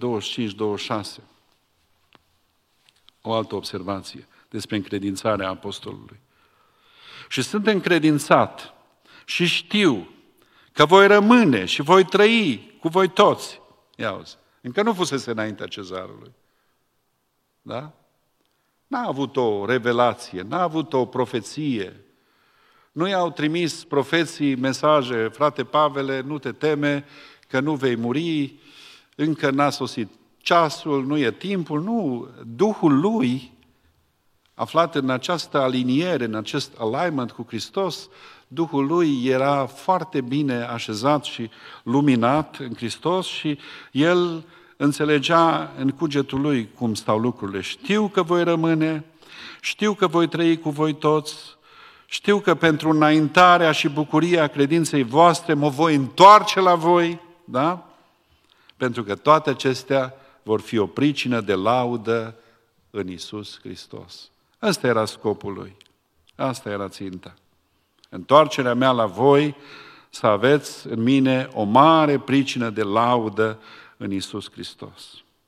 O altă observație despre încredințarea apostolului. Și sunt încredințat și știu că voi rămâne și voi trăi cu voi toți. Ia auzi, încă nu fusese înaintea cezarului. Da? N-a avut o revelație, n-a avut o profeție. Nu i-au trimis profeții mesaje, frate Pavele, nu te teme că nu vei muri, încă n-a sosit ceasul, nu e timpul. Nu, Duhul lui, aflat în această aliniere, în acest alignment cu Hristos, Duhul lui era foarte bine așezat și luminat în Hristos și el înțelegea în cugetul lui cum stau lucrurile. Știu că voi rămâne, știu că voi trăi cu voi toți, știu că pentru înaintarea și bucuria credinței voastre mă voi întoarce la voi, da? Pentru că toate acestea vor fi o pricină de laudă în Iisus Hristos. Ăsta era scopul lui. Asta era ținta. Întoarcerea mea la voi, să aveți în mine o mare pricină de laudă în Iisus Hristos.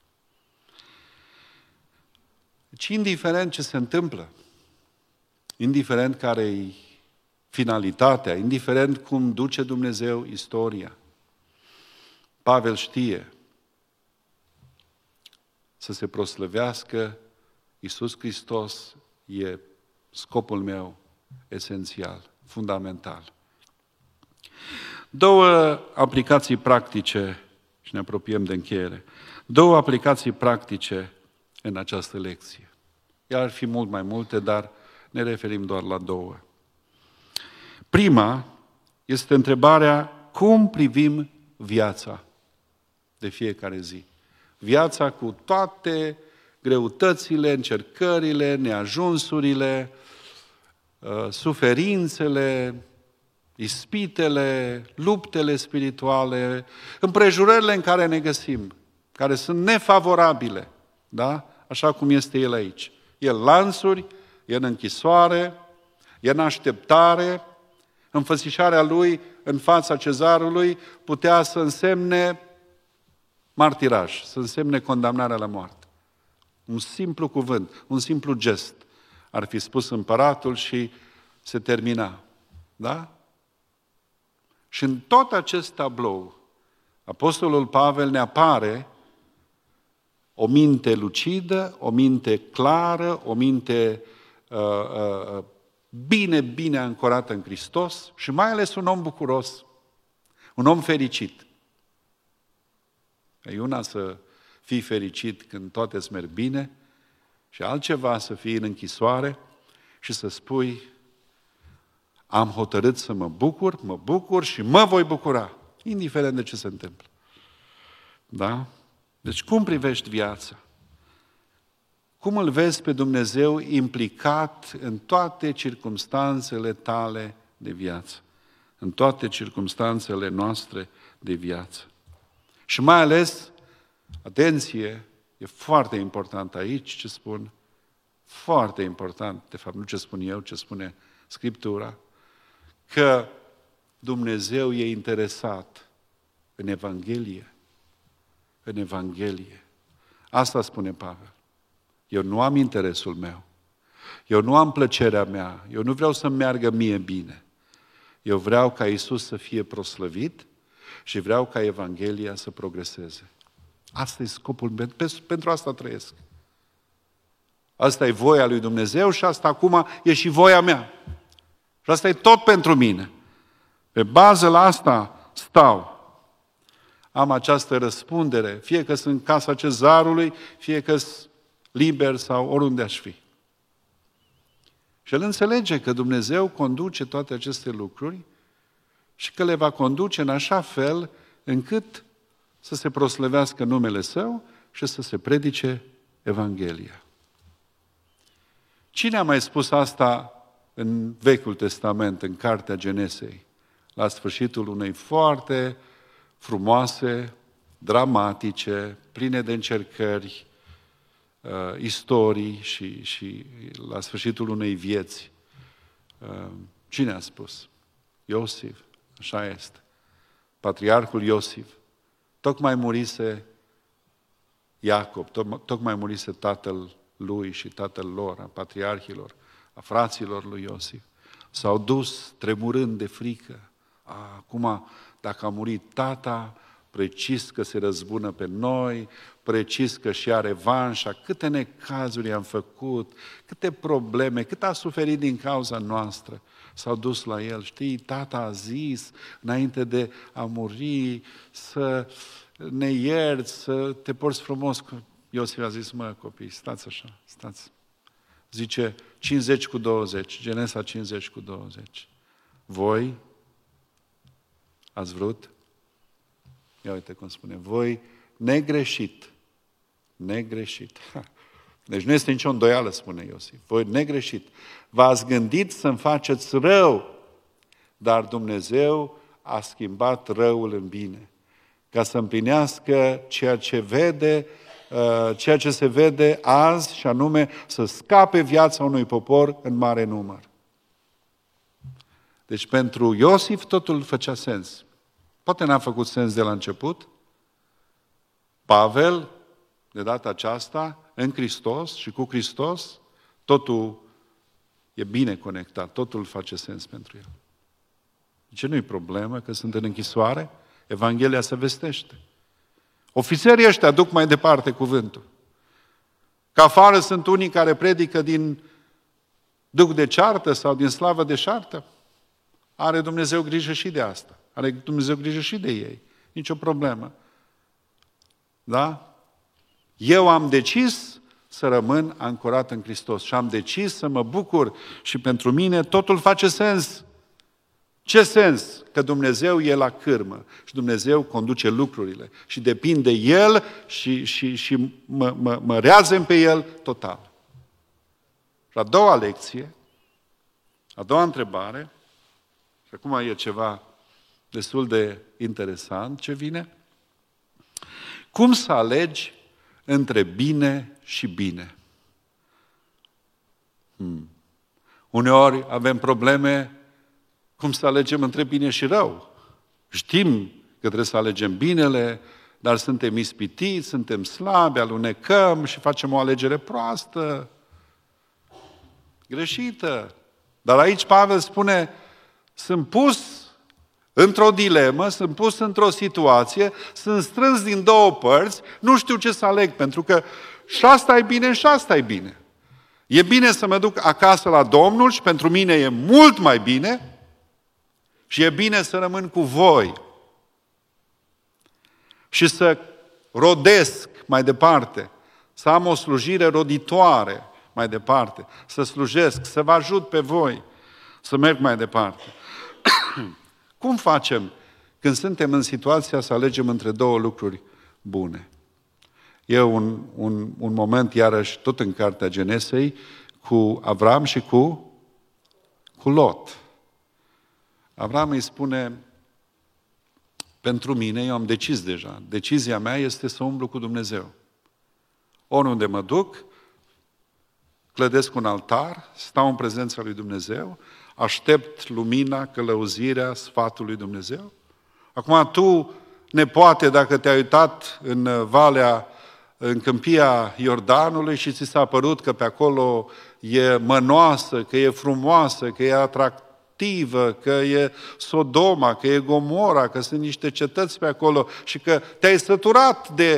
Deci, indiferent ce se întâmplă, indiferent care-i finalitatea, indiferent cum duce Dumnezeu istoria, Pavel știe să se proslăvească Iisus Hristos e scopul meu esențial, fundamental. 2 aplicații practice, și ne apropiem de încheiere, 2 aplicații practice în această lecție. Iar ar fi mult mai multe, dar ne referim doar la 2. Prima este întrebarea, cum privim viața de fiecare zi? Viața cu toate greutățile, încercările, neajunsurile, suferințele, ispitele, luptele spirituale, împrejurările în care ne găsim, care sunt nefavorabile, da? Așa cum este el aici. E în lanțuri, e în închisoare, e în așteptare, înfățișarea lui în fața cezarului putea să însemne martiraj, să însemne condamnarea la moarte. Un simplu cuvânt, un simplu gest ar fi spus împăratul și se termina. Da? Și în tot acest tablou, apostolul Pavel ne apare o minte lucidă, o minte clară, o minte bine ancorată în Hristos și mai ales un om bucuros, un om fericit. E una să fii fericit când toate îți merg bine și altceva să fii în închisoare și să spui, Am hotărât să mă bucur și mă voi bucura, indiferent de ce se întâmplă. Da? Deci cum privești viața? Cum îl vezi pe Dumnezeu implicat în toate circumstanțele tale de viață? În toate circumstanțele noastre de viață. Și mai ales, atenție, e foarte important aici ce spun, foarte important, de fapt nu ce spun eu, ce spune Scriptura, că Dumnezeu e interesat în Evanghelie. În Evanghelie. Asta spune Pavel. Eu nu am interesul meu. Eu nu am plăcerea mea. Eu nu vreau să-mi meargă mie bine. Eu vreau ca Iisus să fie proslăvit și vreau ca Evanghelia să progreseze. Asta e scopul, pentru asta trăiesc. Asta e voia lui Dumnezeu și asta acum e și voia mea. Și asta e tot pentru mine. Pe bază la asta stau. Am această răspundere, fie că sunt în casa cezarului, fie că sunt liber sau oriunde aș fi. Și el înțelege că Dumnezeu conduce toate aceste lucruri și că le va conduce în așa fel încât să se proslăvească numele Său și să se predice Evanghelia. Cine a mai spus asta în Vechiul Testament, în Cartea Genesei, la sfârșitul unei foarte frumoase, dramatice, pline de încercări, istorii și la sfârșitul unei vieți? Cine a spus? Iosif, așa este. Patriarhul Iosif. Tocmai murise Iacob, tocmai murise tatăl lui și tatăl lor, a patriarhilor, a fraților lui Iosif. S-au dus tremurând de frică. Acum, dacă a murit tata, precis că se răzbună pe noi, precis că și-a revanșa, câte necazuri am făcut, câte probleme, cât a suferit din cauza noastră. S-au dus la el, știi, tata a zis, înainte de a muri, să ne ierți, să te porți frumos. Iosif a zis, mă, copii, stați așa, stați. Zice, 50-20, Genesa 50-20. Voi ați vrut? Ia uite cum spune, voi negreșit. Deci nu este nicio îndoială, spune Iosif. Voi negreșit. V-ați gândit să-mi faceți rău, dar Dumnezeu a schimbat răul în bine, ca să împlinească ceea ce se vede azi, și anume să scape viața unui popor în mare număr. Deci pentru Iosif totul făcea sens. Poate n-a făcut sens de la început. Pavel, de data aceasta, în Hristos și cu Hristos, totul e bine conectat, totul face sens pentru el. Ce nu-i problemă că sunt în închisoare? Evanghelia se vestește. Ofițerii ăștia duc mai departe cuvântul. Că afară sunt unii care predică din duc de ceartă sau din slavă de șartă. Are Dumnezeu grijă și de asta. Are Dumnezeu grijă și de ei. Nicio problemă. Da? Eu am decis să rămân ancorat în Hristos și am decis să mă bucur și pentru mine totul face sens. Ce sens? Că Dumnezeu e la cârmă și Dumnezeu conduce lucrurile și depinde El și mă reazem pe El total. Și a doua lecție, a doua întrebare, și acum e ceva destul de interesant ce vine, cum să alegi între bine și bine? Uneori avem probleme cum să alegem între bine și rău. Știm că trebuie să alegem binele, dar suntem ispitiți, suntem slabi, alunecăm și facem o alegere proastă, greșită. Dar aici Pavel spune, sunt pus într-o dilemă, sunt pus într-o situație, sunt strâns din două părți, nu știu ce să aleg, pentru că și asta e bine și asta e bine. E bine să mă duc acasă la Domnul și pentru mine e mult mai bine și e bine să rămân cu voi și să rodesc mai departe, să am o slujire roditoare mai departe, să slujesc, să vă ajut pe voi, Să merg mai departe. Cum facem când suntem în situația să alegem între două lucruri bune? E un moment, iarăși, tot în cartea Genesei, cu Avram și cu Lot. Avram îi spune, pentru mine, eu am decis deja, decizia mea este să umblu cu Dumnezeu. Oriunde mă duc, clădesc un altar, stau în prezența lui Dumnezeu, aștept lumina, călăuzirea, sfatul lui Dumnezeu. Acum tu, nepoate, dacă te-ai uitat în câmpia Iordanului și ți s-a părut că pe acolo e mănoasă, că e frumoasă, că e atractivă, că e Sodoma, că e Gomora, că sunt niște cetăți pe acolo și că te-ai săturat de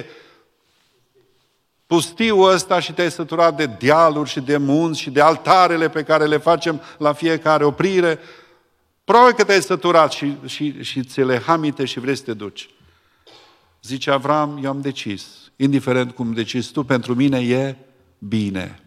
pustiul ăsta și te-ai săturat de dealuri și de munți și de altarele pe care le facem la fiecare oprire. Probabil că te-ai săturat și ți le hamite și vrei să te duci. Zice Avram, eu am decis. Indiferent cum decizi tu, pentru mine e bine.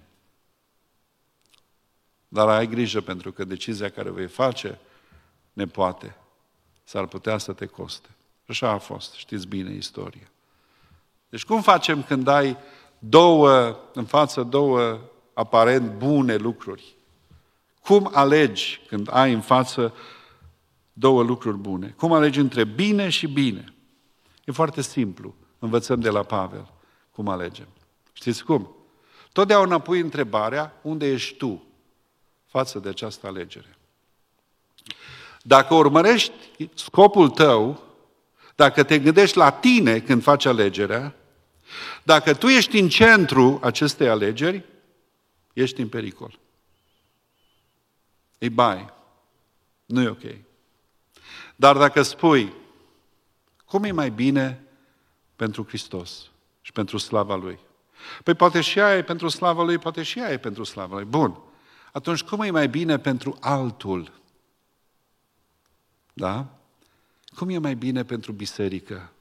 Dar ai grijă, pentru că decizia care vei face, nepoate, s-ar putea să te coste. Așa a fost, știți bine istoria. Deci cum facem când ai în față două aparent bune lucruri? Cum alegi când ai în față două lucruri bune? Cum alegi între bine și bine? E foarte simplu. Învățăm de la Pavel cum alegem. Știți cum? Totdeauna pui întrebarea, unde ești tu față de această alegere? Dacă urmărești scopul tău, dacă te gândești la tine când faci alegerea, dacă tu ești în centru acestei alegeri, ești în pericol. E bai. Nu e ok. Dar dacă spui, cum e mai bine pentru Hristos și pentru slava Lui? Păi poate și aia e pentru slava Lui, poate și aia e pentru slava Lui. Bun. Atunci cum e mai bine pentru altul? Da? Cum e mai bine pentru biserică?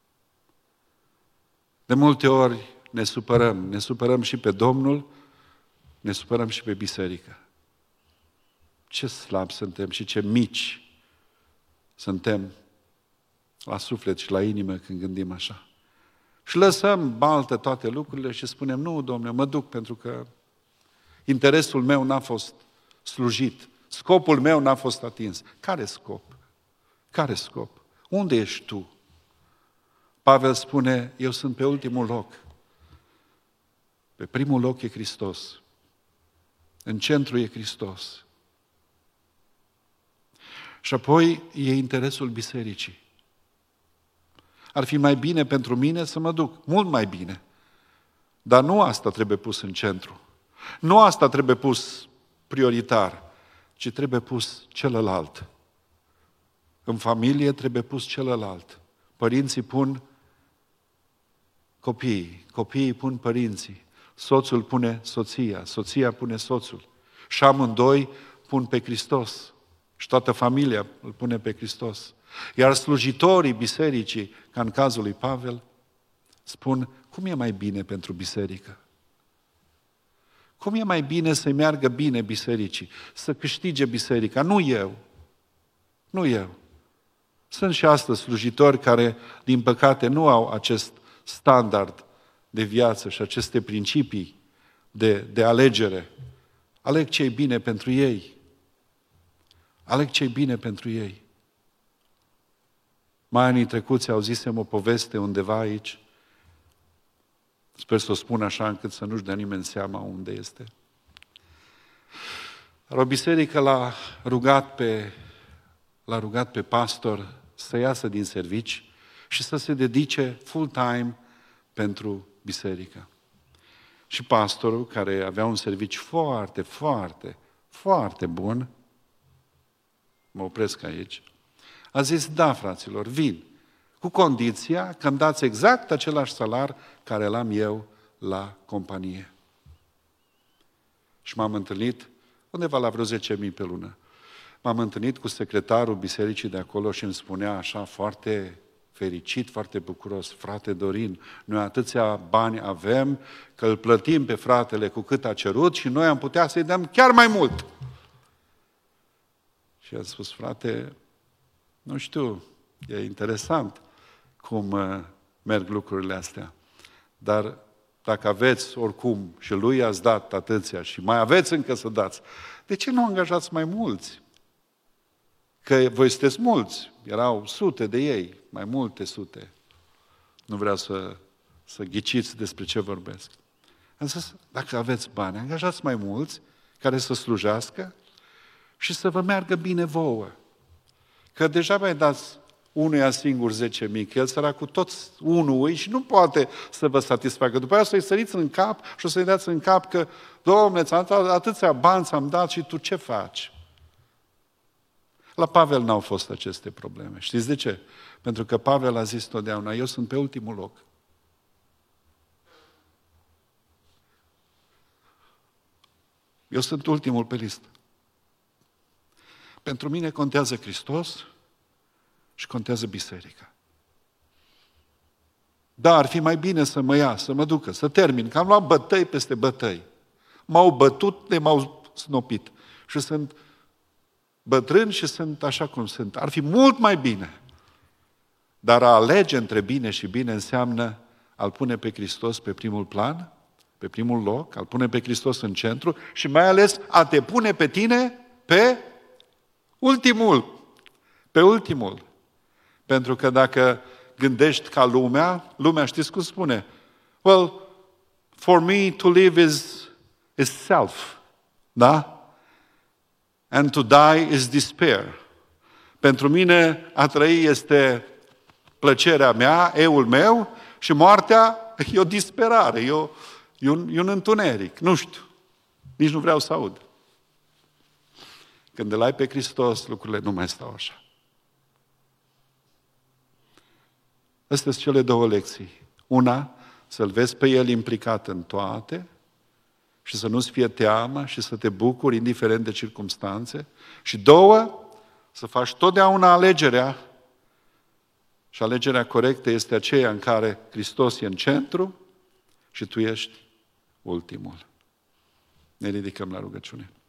De multe ori ne supărăm. Ne supărăm și pe Domnul, ne supărăm și pe biserică. Ce slabi suntem și ce mici suntem la suflet și la inimă când gândim așa. Și lăsăm baltă toate lucrurile și spunem, nu, Domnule, mă duc pentru că interesul meu n-a fost slujit. Scopul meu n-a fost atins. Care scop? Care scop? Unde ești tu? Pavel spune, eu sunt pe ultimul loc. Pe primul loc e Hristos. În centru e Hristos. Și apoi e interesul bisericii. Ar fi mai bine pentru mine să mă duc, mult mai bine. Dar nu asta trebuie pus în centru. Nu asta trebuie pus prioritar, ci trebuie pus celălalt. În familie trebuie pus celălalt. Părinții pun copiii, copiii pun părinții, soțul pune soția, soția pune soțul. Și amândoi pun pe Hristos. Și toată familia îl pune pe Hristos. Iar slujitorii bisericii, ca în cazul lui Pavel, spun, cum e mai bine pentru biserică? Cum e mai bine să-i meargă bine bisericii, să câștige biserica? Nu eu. Nu eu. Sunt și astăzi slujitori care, din păcate, nu au acest standard de viață și aceste principii de alegere. Aleg ce-i bine pentru ei. Aleg ce-i bine pentru ei. Mai anii trecuți auzisem o poveste undeva aici. Sper să o spun așa încât să nu-și dea nimeni seama unde este. Dar o biserică l-a rugat pe pastor să iasă din servici și să se dedice full-time pentru biserică. Și pastorul, care avea un serviciu foarte, foarte, foarte bun, mă opresc aici, a zis, da, fraților, vin, cu condiția că îmi dați exact același salar care l-am eu la companie. Și m-am întâlnit undeva la vreo 10.000 pe lună. M-am întâlnit cu secretarul bisericii de acolo și îmi spunea așa foarte fericit, foarte bucuros, frate Dorin, noi atâția bani avem că îl plătim pe fratele cu cât a cerut și noi am putea să-i dăm chiar mai mult. Și am spus, frate, nu știu, e interesant cum merg lucrurile astea. Dar dacă aveți oricum și lui ați dat atâția și mai aveți încă să dați, de ce nu angajați mai mulți? Că voi sunteți mulți, erau sute de ei, mai multe sute. Nu vreau să ghiciți despre ce vorbesc. Am zis, dacă aveți bani, angajați mai mulți care să slujească și să vă meargă bine vouă. Că deja mai dați unuia singur 10.000, că el săracul toți unul și nu poate să vă satisfacă. După aceea o să-i săriți în cap și o să-i dați în cap că, Doamne, ți-am dat atâția bani, ți-am dat și tu ce faci? La Pavel n-au fost aceste probleme. Știți de ce? Pentru că Pavel a zis totdeauna, eu sunt pe ultimul loc. Eu sunt ultimul pe listă. Pentru mine contează Hristos și contează biserica. Da, ar fi mai bine să mă ia, să mă ducă, să termin, că am luat bătăi peste bătăi. M-au bătut, de m-au snopit. Și sunt bătrân și sunt așa cum sunt. Ar fi mult mai bine. Dar a alege între bine și bine înseamnă a-L pune pe Hristos pe primul plan, pe primul loc, a-L pune pe Hristos în centru și mai ales a te pune pe tine pe ultimul. Pe ultimul. Pentru că dacă gândești ca lumea știți cum spune? Well, for me to live is self. Da? And to die is despair. Pentru mine a trăi este plăcerea mea, eul meu, și moartea e o disperare, e un întuneric. Nu știu. Nici nu vreau să aud. Când îl ai pe Hristos, lucrurile nu mai stau așa. Astea sunt cele două lecții. Una, să-L vezi pe El implicat în toate și să nu-ți fie teamă și să te bucuri indiferent de circumstanțe. Și două, să faci totdeauna alegerea și alegerea corectă este aceea în care Hristos e în centru și tu ești ultimul. Ne ridicăm la rugăciune.